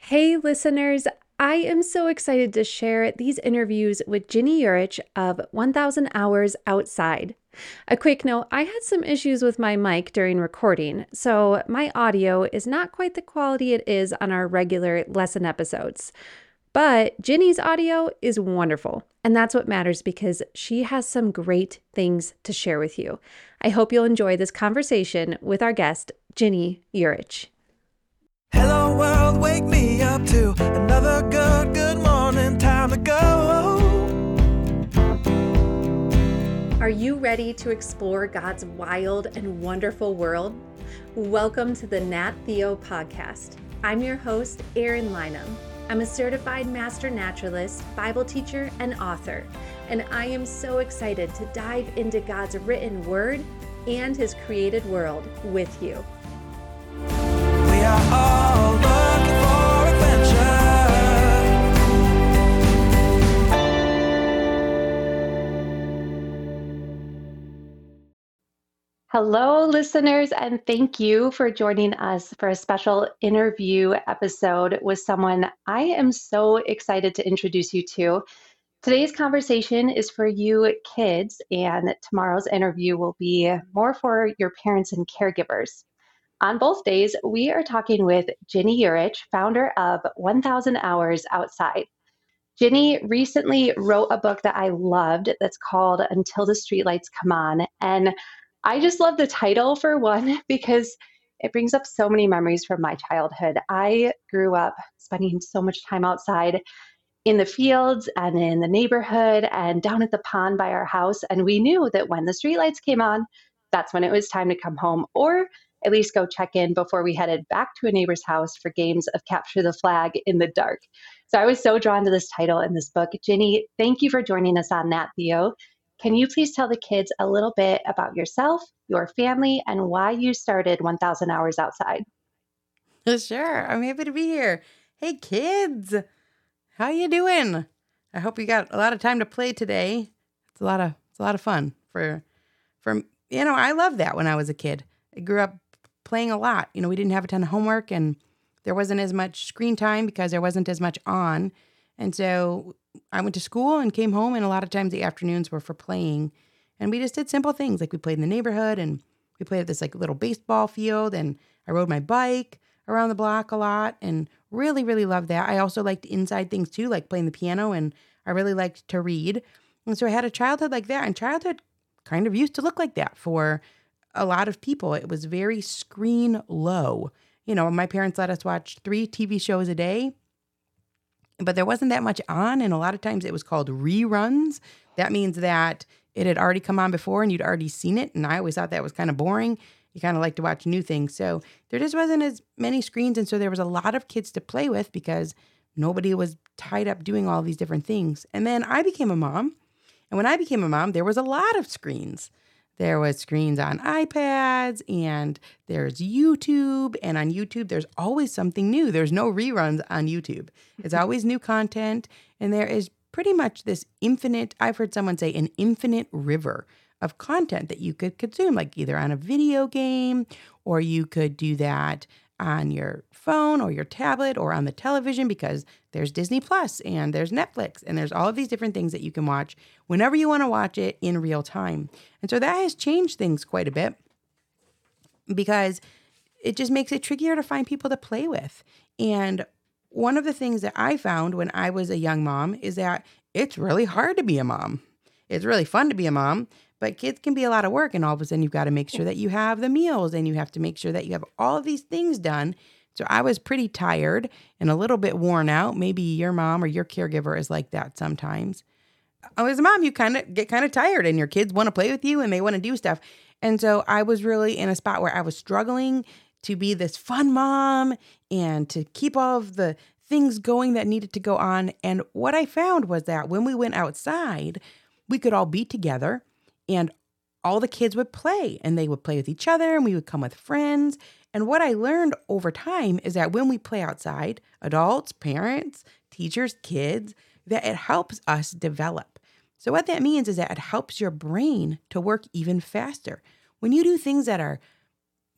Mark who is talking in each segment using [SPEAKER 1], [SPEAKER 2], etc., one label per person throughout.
[SPEAKER 1] Hey, listeners. I am so excited to share these interviews with Ginny Urich of 1000 Hours Outside. A quick note, I had some issues with my mic during recording, so my audio is not quite the quality it is on our regular lesson episodes. But Ginny's audio is wonderful, and that's what matters because she has some great things to share with you. I hope you'll enjoy this conversation with our guest, Ginny Urich.
[SPEAKER 2] Hello world, wake me up to another good morning, time to go.
[SPEAKER 1] Are you ready to explore God's wild and wonderful world? Welcome to the Nat Theo podcast. I'm your host, Erin Lynham. I'm a certified master naturalist, Bible teacher, and author, and I am so excited to dive into God's written word and his created world with you.
[SPEAKER 2] We are all looking for adventure.
[SPEAKER 1] Hello, listeners, and thank you for joining us for a special interview episode with someone I am so excited to introduce you to. Today's conversation is for you kids, and tomorrow's interview will be more for your parents and caregivers. On both days, we are talking with Ginny Urich, founder of 1000 Hours Outside. Ginny recently wrote a book that I loved that's called Until the Streetlights Come On. And I just love the title for one because it brings up so many memories from my childhood. I grew up spending so much time outside in the fields and in the neighborhood and down at the pond by our house. And we knew that when the streetlights came on, that's when it was time to come home or at least go check in before we headed back to a neighbor's house for games of capture the flag in the dark. So I was so drawn to this title in this book. Ginny, thank you for joining us on Nat Theo. Can you please tell the kids a little bit about yourself, your family, and why you started 1000 Hours Outside?
[SPEAKER 3] Sure. I'm happy to be here. Hey, kids. How you doing? I hope you got a lot of time to play today. It's a lot of fun I love that when I was a kid. I grew up playing a lot. We didn't have a ton of homework and there wasn't as much screen time because there wasn't as much on. And so I went to school and came home, and a lot of times the afternoons were for playing. And we just did simple things like we played in the neighborhood and we played at this like little baseball field, and I rode my bike around the block a lot and really, really loved that. I also liked inside things too, like playing the piano, and I really liked to read. And so I had a childhood like that, and childhood kind of used to look like that for a lot of people. It was very screen low. My parents let us watch 3 TV shows a day, but there wasn't that much on. And a lot of times it was called reruns. That means that it had already come on before and you'd already seen it. And I always thought that was kind of boring. You kind of like to watch new things. So there just wasn't as many screens. And so there was a lot of kids to play with because nobody was tied up doing all these different things. And then I became a mom. And when I became a mom, there was a lot of screens. There was screens on iPads, and there's YouTube. And on YouTube, there's always something new. There's no reruns on YouTube. It's always new content. And there is pretty much this I've heard someone say, an infinite river of content that you could consume, like either on a video game, or you could do that on your phone or your tablet or on the television, because there's Disney Plus and there's Netflix and there's all of these different things that you can watch whenever you want to watch it in real time. And so that has changed things quite a bit because it just makes it trickier to find people to play with. And one of the things that I found when I was a young mom is that it's really hard to be a mom. It's really fun to be a mom, but kids can be a lot of work, and all of a sudden you've got to make sure that you have the meals and you have to make sure that you have all of these things done. So I was pretty tired and a little bit worn out. Maybe your mom or your caregiver is like that sometimes. As a mom, you kind of get kind of tired and your kids want to play with you and they want to do stuff. And so I was really in a spot where I was struggling to be this fun mom and to keep all of the things going that needed to go on. And what I found was that when we went outside, we could all be together and all the kids would play, and they would play with each other, and we would come with friends. And what I learned over time is that when we play outside, adults, parents, teachers, kids, that it helps us develop. So what that means is that it helps your brain to work even faster. When you do things that are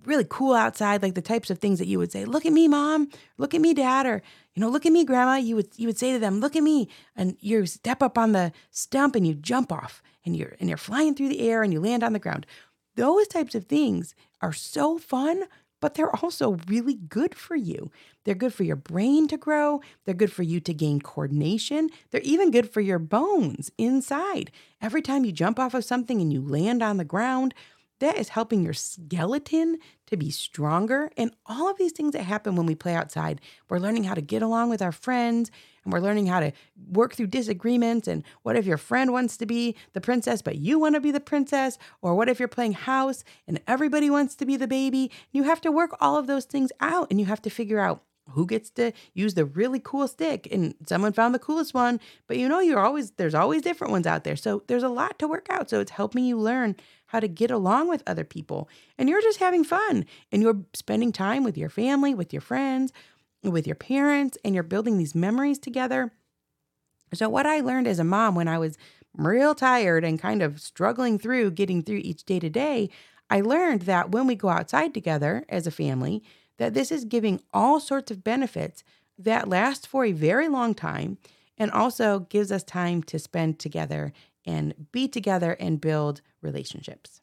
[SPEAKER 3] really cool outside, like the types of things that you would say, look at me, mom, look at me, dad, or, look at me, grandma. You would say to them, look at me. And you step up on the stump and you jump off and you're flying through the air and you land on the ground. Those types of things are so fun, but they're also really good for you. They're good for your brain to grow. They're good for you to gain coordination. They're even good for your bones inside. Every time you jump off of something and you land on the ground, that is helping your skeleton to be stronger. And all of these things that happen when we play outside, we're learning how to get along with our friends, and we're learning how to work through disagreements. And what if your friend wants to be the princess, but you want to be the princess? Or what if you're playing house and everybody wants to be the baby? You have to work all of those things out, and you have to figure out who gets to use the really cool stick. And someone found the coolest one, but there's always different ones out there. So there's a lot to work out. So it's helping you learn how to get along with other people. And you're just having fun, and you're spending time with your family, with your friends, with your parents, and you're building these memories together. So what I learned as a mom when I was real tired and kind of struggling through getting through each day to day, I learned that when we go outside together as a family, that this is giving all sorts of benefits that last for a very long time, and also gives us time to spend together and be together and build relationships.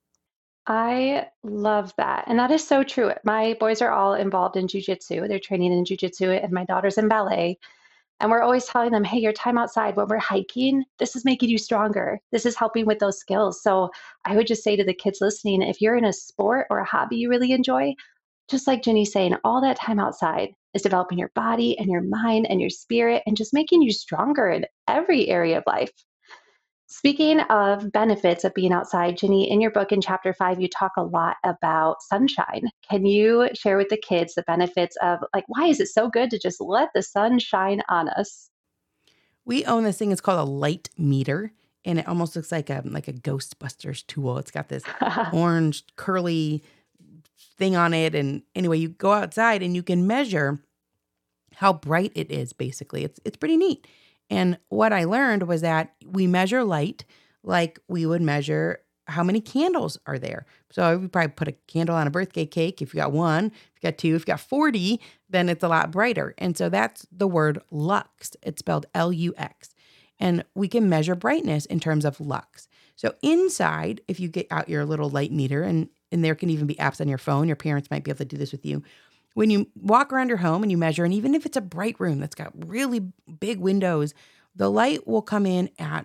[SPEAKER 1] I love that. And that is so true. My boys are all involved in jujitsu. They're training in jujitsu, and my daughter's in ballet. And we're always telling them, hey, your time outside when we're hiking, this is making you stronger. This is helping with those skills. So I would just say to the kids listening, if you're in a sport or a hobby you really enjoy, just like Jenny's saying, all that time outside is developing your body and your mind and your spirit and just making you stronger in every area of life. Speaking of benefits of being outside, Jenny, in your book in chapter 5, you talk a lot about sunshine. Can you share with the kids the benefits of, like, why is it so good to just let the sun shine on us?
[SPEAKER 3] We own this thing. It's called a light meter, and it almost looks like a Ghostbusters tool. It's got this orange curly thing on it. And anyway, you go outside and you can measure how bright it is. Basically, it's pretty neat. And what I learned was that we measure light like we would measure how many candles are there. So we probably put a candle on a birthday cake. If you got one, if you got two, if you got 40, then it's a lot brighter. And so that's the word lux. It's spelled Lux. And we can measure brightness in terms of lux. So inside, if you get out your little light meter, and there can even be apps on your phone, your parents might be able to do this with you. When you walk around your home and you measure, and even if it's a bright room that's got really big windows, the light will come in at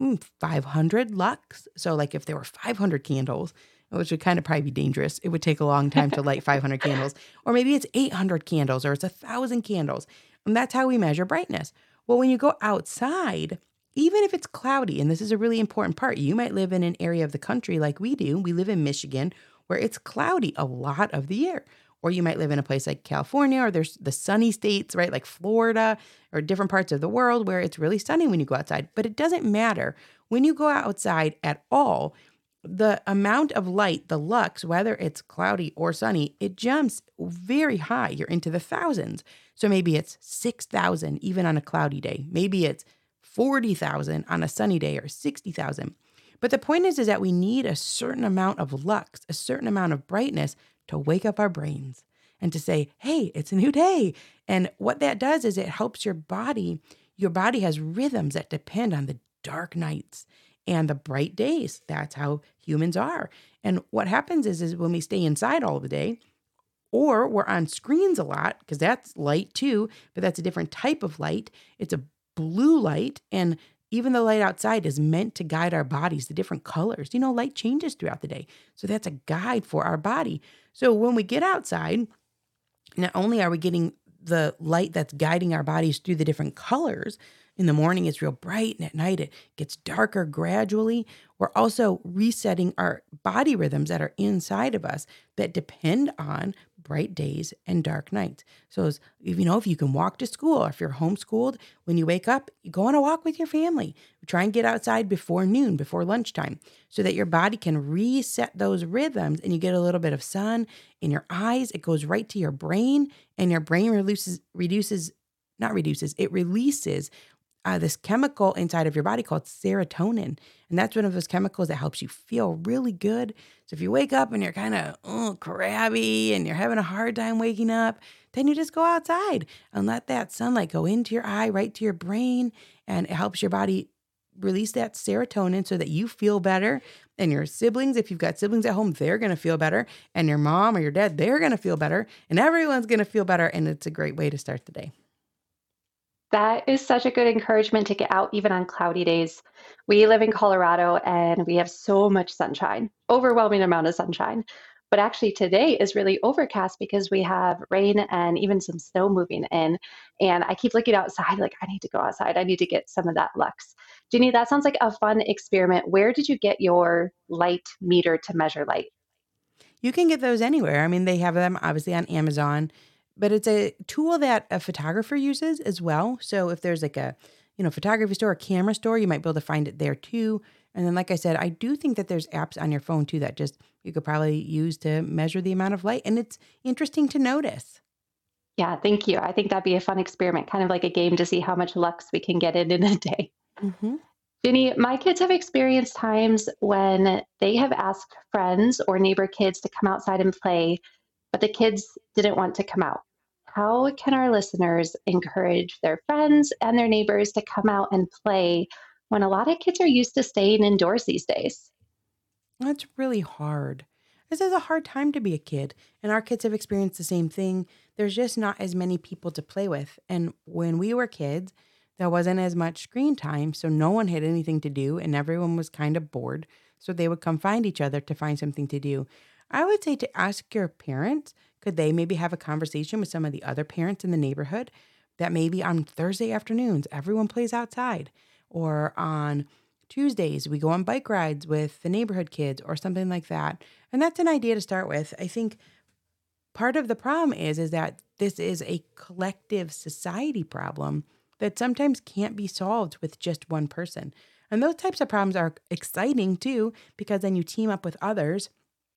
[SPEAKER 3] 500 lux. So like if there were 500 candles, which would kind of probably be dangerous, it would take a long time to light 500 candles. Or maybe it's 800 candles or it's 1,000 candles. And that's how we measure brightness. Well, when you go outside, even if it's cloudy, and this is a really important part, you might live in an area of the country like we do. We live in Michigan where it's cloudy a lot of the year. Or you might live in a place like California, or there's the sunny states, right? Like Florida or different parts of the world where it's really sunny when you go outside. But it doesn't matter. When you go outside at all, the amount of light, the lux, whether it's cloudy or sunny, it jumps very high. You're into the thousands. So maybe it's 6,000 even on a cloudy day. Maybe it's 40,000 on a sunny day, or 60,000. But the point is that we need a certain amount of lux, a certain amount of brightness to wake up our brains and to say, hey, it's a new day. And what that does is it helps your body. Your body has rhythms that depend on the dark nights and the bright days. That's how humans are. And what happens is when we stay inside all of the day, or we're on screens a lot, because that's light too, but that's a different type of light. It's a blue light, and even the light outside is meant to guide our bodies, the different colors. Light changes throughout the day. So that's a guide for our body. So when we get outside, not only are we getting the light that's guiding our bodies through the different colors, in the morning it's real bright, and at night it gets darker gradually. We're also resetting our body rhythms that are inside of us that depend on bright days and dark nights. So if you can walk to school, or if you're homeschooled, when you wake up, you go on a walk with your family. Try and get outside before noon, before lunchtime, so that your body can reset those rhythms and you get a little bit of sun in your eyes. It goes right to your brain, and your brain releases this chemical inside of your body called serotonin. And that's one of those chemicals that helps you feel really good. So if you wake up and you're kind of crabby and you're having a hard time waking up, then you just go outside and let that sunlight go into your eye, right to your brain. And it helps your body release that serotonin so that you feel better. And your siblings, if you've got siblings at home, they're going to feel better. And your mom or your dad, they're going to feel better. And everyone's going to feel better. And it's a great way to start the day.
[SPEAKER 1] That is such a good encouragement to get out even on cloudy days. We live in Colorado and we have so much sunshine, overwhelming amount of sunshine. But actually today is really overcast because we have rain and even some snow moving in. And I keep looking outside like I need to go outside. I need to get some of that lux. Jeannie, that sounds like a fun experiment. Where did you get your light meter to measure light?
[SPEAKER 3] You can get those anywhere. I mean, they have them obviously on Amazon, but it's a tool that a photographer uses as well. So if there's like a, photography store or camera store, you might be able to find it there too. And then, like I said, I do think that there's apps on your phone too that just you could probably use to measure the amount of light. And it's interesting to notice.
[SPEAKER 1] Yeah, thank you. I think that'd be a fun experiment, kind of like a game to see how much lux we can get in a day.
[SPEAKER 3] Hmm.
[SPEAKER 1] Ginny, my kids have experienced times when they have asked friends or neighbor kids to come outside and play, but the kids didn't want to come out. How can our listeners encourage their friends and their neighbors to come out and play when a lot of kids are used to staying indoors these days?
[SPEAKER 3] That's really hard. This is a hard time to be a kid, and our kids have experienced the same thing. There's just not as many people to play with. And when we were kids, there wasn't as much screen time, so no one had anything to do, and everyone was kind of bored. So they would come find each other to find something to do. I would say to ask your parents, could they maybe have a conversation with some of the other parents in the neighborhood that maybe on Thursday afternoons, everyone plays outside, or on Tuesdays, we go on bike rides with the neighborhood kids or something like that. And that's an idea to start with. I think part of the problem is that this is a collective society problem that sometimes can't be solved with just one person. And those types of problems are exciting too, because then you team up with others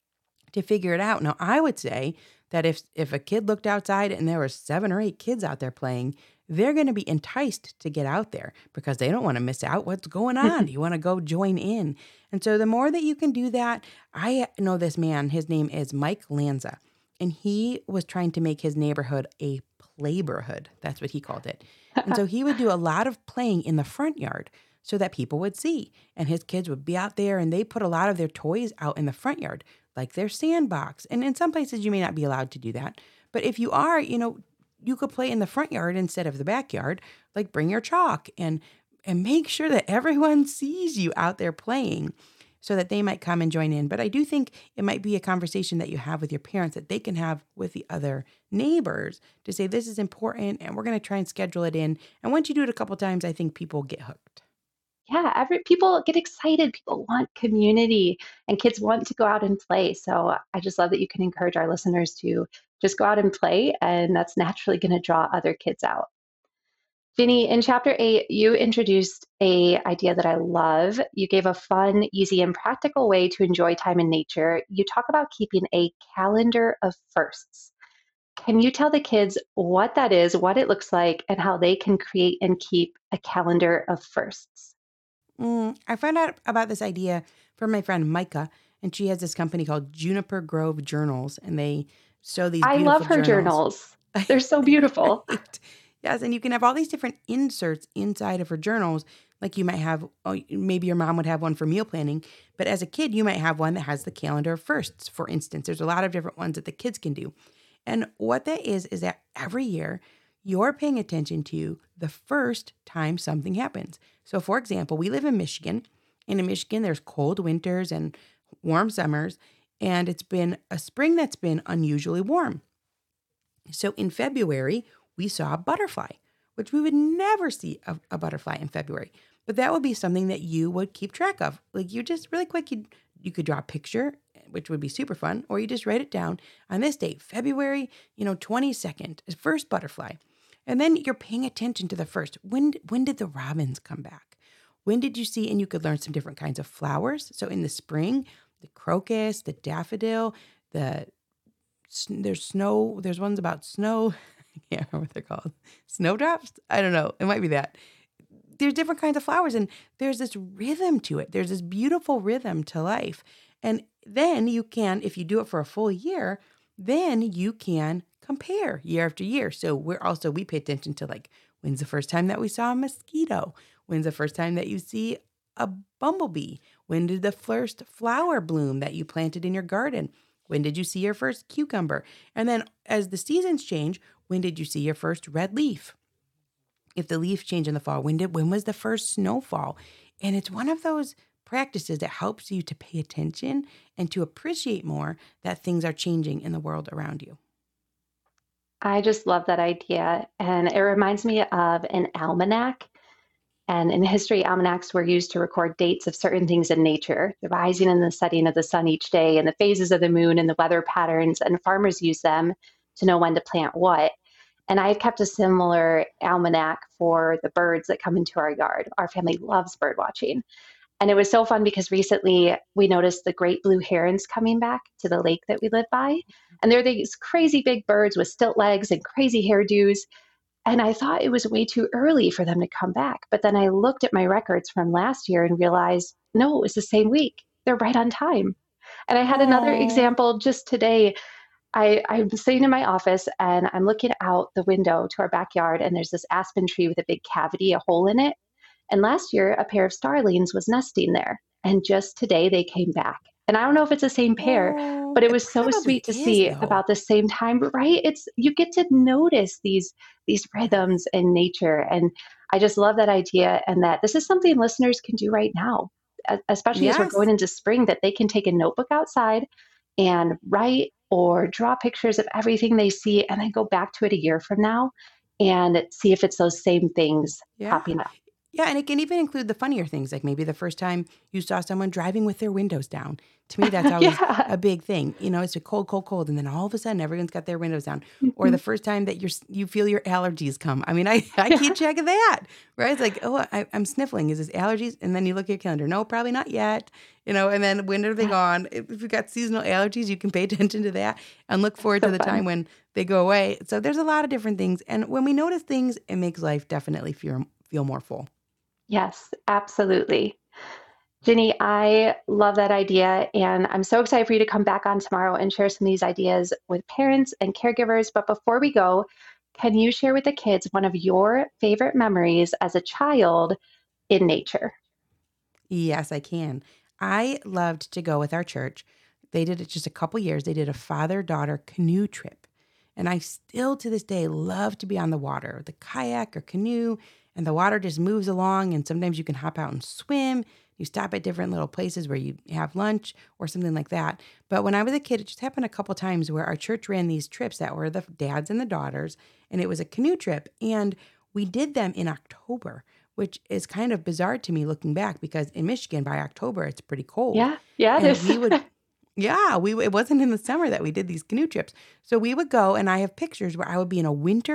[SPEAKER 3] to figure it out. Now, I would say that if a kid looked outside and there were 7 or 8 kids out there playing, they're going to be enticed to get out there because they don't want to miss out what's going on. You want to go join in. And so the more that you can do that, I know this man, his name is Mike Lanza, and he was trying to make his neighborhood a playborhood. That's what he called it. And so he would do a lot of playing in the front yard so that people would see. And his kids would be out there and they put a lot of their toys out in the front yard, like their sandbox. And in some places you may not be allowed to do that. But if you are, you could play in the front yard instead of the backyard, like bring your chalk and make sure that everyone sees you out there playing so that they might come and join in. But I do think it might be a conversation that you have with your parents that they can have with the other neighbors to say, this is important and we're going to try and schedule it in. And once you do it a couple times, I think people get hooked.
[SPEAKER 1] Yeah, people get excited. People want community and kids want to go out and play. So I just love that you can encourage our listeners to just go out and play, and that's naturally going to draw other kids out. Ginny, in chapter 8, you introduced a idea that I love. You gave a fun, easy, and practical way to enjoy time in nature. You talk about keeping a calendar of firsts. Can you tell the kids what that is, what it looks like, and how they can create and keep a calendar of firsts?
[SPEAKER 3] I found out about this idea from my friend Micah, and she has this company called Juniper Grove Journals, and they show these
[SPEAKER 1] I
[SPEAKER 3] beautiful
[SPEAKER 1] love her journals. They're so beautiful.
[SPEAKER 3] Right. Yes, and you can have all these different inserts inside of her journals. Like you might have, maybe your mom would have one for meal planning, but as a kid, you might have one that has the calendar of firsts, for instance. There's a lot of different ones that the kids can do. And what that is that every year, you're paying attention to the first time something happens. So, for example, we live in Michigan, and in Michigan, there's cold winters and warm summers, and it's been a spring that's been unusually warm. So in February, we saw a butterfly, which we would never see a butterfly in February. But that would be something that you would keep track of. Like you just really quick, you could draw a picture, which would be super fun, or you just write it down on this date, February, 22nd, first butterfly. And then you're paying attention to the first. When did the robins come back? When did you see, and you could learn some different kinds of flowers. So in the spring, the crocus, the daffodil, there's ones about snow. I can't remember what they're called. Snowdrops? I don't know. It might be that. there's different kinds of flowers, and there's this rhythm to it. There's this beautiful rhythm to life. And then you can, if you do it for a full year, then you can compare year after year. So we pay attention to like, when's the first time that we saw a mosquito? When's the first time that you see a bumblebee? When did the first flower bloom that you planted in your garden? When did you see your first cucumber? And then as the seasons change, when did you see your first red leaf? If the leaves change in the fall, when was the first snowfall? And it's one of those practices that helps you to pay attention and to appreciate more that things are changing in the world around you.
[SPEAKER 1] I just love that idea. And it reminds me of an almanac. And in history, almanacs were used to record dates of certain things in nature, the rising and the setting of the sun each day, and the phases of the moon and the weather patterns. And farmers used them to know when to plant what. And I've kept a similar almanac for the birds that come into our yard. Our family loves bird watching. And it was so fun because recently we noticed the great blue herons coming back to the lake that we live by. And they're these crazy big birds with stilt legs and crazy hairdos. And I thought it was way too early for them to come back. But then I looked at my records from last year and realized, no, it was the same week. They're right on time. And I had another
[SPEAKER 3] Oh,
[SPEAKER 1] example just today. I'm sitting in my office and I'm looking out the window to our backyard, and there's this aspen tree with a big cavity, a hole in it. And last year, a pair of starlings was nesting there. And just today, they came back. And I don't know if it's the same pair,
[SPEAKER 3] oh,
[SPEAKER 1] but it
[SPEAKER 3] it
[SPEAKER 1] was so
[SPEAKER 3] probably
[SPEAKER 1] sweet to
[SPEAKER 3] is
[SPEAKER 1] see
[SPEAKER 3] though.
[SPEAKER 1] about the same time, right? It's you get to notice these rhythms in nature. And I just love that idea, and that this is something listeners can do right now, especially as we're going
[SPEAKER 3] Yes.
[SPEAKER 1] into spring, that they can take a notebook outside and write or draw pictures of everything they see and then go back to it a year from now and see if it's those same things
[SPEAKER 3] Yeah.
[SPEAKER 1] popping up.
[SPEAKER 3] Yeah, and it can even include the funnier things, like maybe the first time you saw someone driving with their windows down. To me, that's always
[SPEAKER 1] Yeah.
[SPEAKER 3] a big thing. It's a cold, cold, cold, and then all of a sudden, everyone's got their windows down. Or the
[SPEAKER 1] Mhm.
[SPEAKER 3] first time that you feel your allergies come. I mean, I
[SPEAKER 1] Yeah.
[SPEAKER 3] keep track of that, right? It's like, oh, I'm sniffling. Is this allergies? And then you look at your calendar. No, probably not yet. And then when are they
[SPEAKER 1] Yeah.
[SPEAKER 3] gone? If you've got seasonal allergies, you can pay attention to that and look forward to
[SPEAKER 1] So
[SPEAKER 3] the time
[SPEAKER 1] fun.
[SPEAKER 3] when they go away. So there's a lot of different things, and when we notice things, it makes life definitely feel more full.
[SPEAKER 1] Yes, absolutely. Ginny, I love that idea. And I'm so excited for you to come back on tomorrow and share some of these ideas with parents and caregivers. But before we go, can you share with the kids one of your favorite memories as a child in nature?
[SPEAKER 3] Yes, I can. I loved to go with our church. They did it just a couple years. They did a father-daughter canoe trip. And I still to this day love to be on the water, the kayak or canoe, and the water just moves along. And sometimes you can hop out and swim. You stop at different little places where you have lunch or something like that. But when I was a kid, it just happened a couple times where our church ran these trips that were the dads and the daughters, and it was a canoe trip. And we did them in October, which is kind of bizarre to me looking back because in Michigan by October it's pretty cold.
[SPEAKER 1] Yeah. Yeah, it
[SPEAKER 3] And
[SPEAKER 1] is.
[SPEAKER 3] we would yeah, it wasn't in the summer that we did these canoe trips. So we would go and I have pictures where I would be in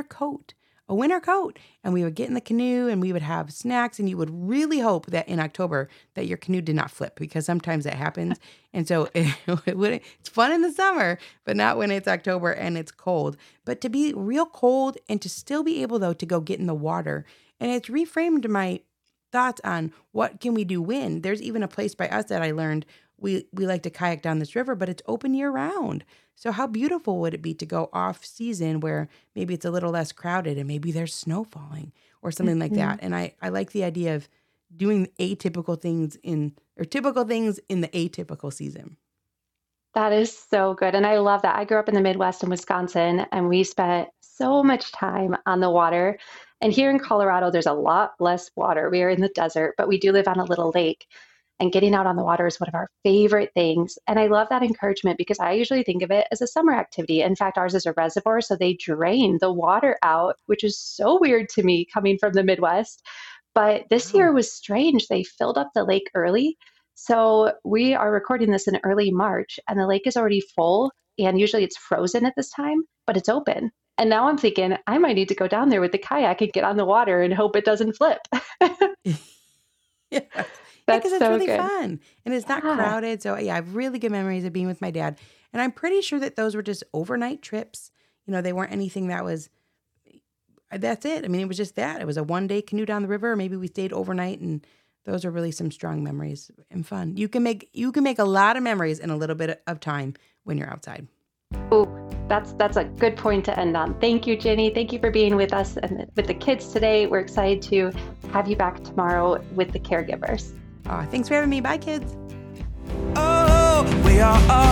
[SPEAKER 3] a winter coat, and we would get in the canoe and we would have snacks, and you would really hope that in October that your canoe did not flip because sometimes that happens. And so it's fun in the summer, but not when it's October and it's cold. But to be real cold and to still be able though to go get in the water, and it's reframed my thoughts on what can we do when. There's even a place by us that I learned we like to kayak down this river, but it's open year round. So how beautiful would it be to go off season where maybe it's a little less crowded and maybe there's snow falling or something like
[SPEAKER 1] Mhm.
[SPEAKER 3] that. And I like the idea of doing atypical things or typical things in the atypical season.
[SPEAKER 1] That is so good. And I love that. I grew up in the Midwest in Wisconsin, and we spent so much time on the water. And here in Colorado, there's a lot less water. We are in the desert, but we do live on a little lake. And getting out on the water is one of our favorite things. And I love that encouragement because I usually think of it as a summer activity. In fact, ours is a reservoir, so they drain the water out, which is so weird to me coming from the Midwest. But this year
[SPEAKER 3] Wow.
[SPEAKER 1] was strange. They filled up the lake early. So we are recording this in early March, and the lake is already full. And usually it's frozen at this time, but it's open. And now I'm thinking I might need to go down there with the kayak and get on the water and hope it doesn't flip.
[SPEAKER 3] Yes. Yeah, because
[SPEAKER 1] That's
[SPEAKER 3] it's
[SPEAKER 1] so
[SPEAKER 3] really
[SPEAKER 1] good.
[SPEAKER 3] fun and it's not
[SPEAKER 1] Yeah.
[SPEAKER 3] crowded. So yeah, I have really good memories of being with my dad. And I'm pretty sure that those were just overnight trips. They weren't anything that was that's it. I mean, it was just that. It was a 1-day canoe down the river. Maybe we stayed overnight, and those are really some strong memories and fun. You can make a lot of memories in a little bit of time when you're outside.
[SPEAKER 1] Oh, that's a good point to end on. Thank you, Ginny. Thank you for being with us and with the kids today. We're excited to have you back tomorrow with the caregivers.
[SPEAKER 3] Thanks for having me. Bye, kids.
[SPEAKER 2] Oh, we are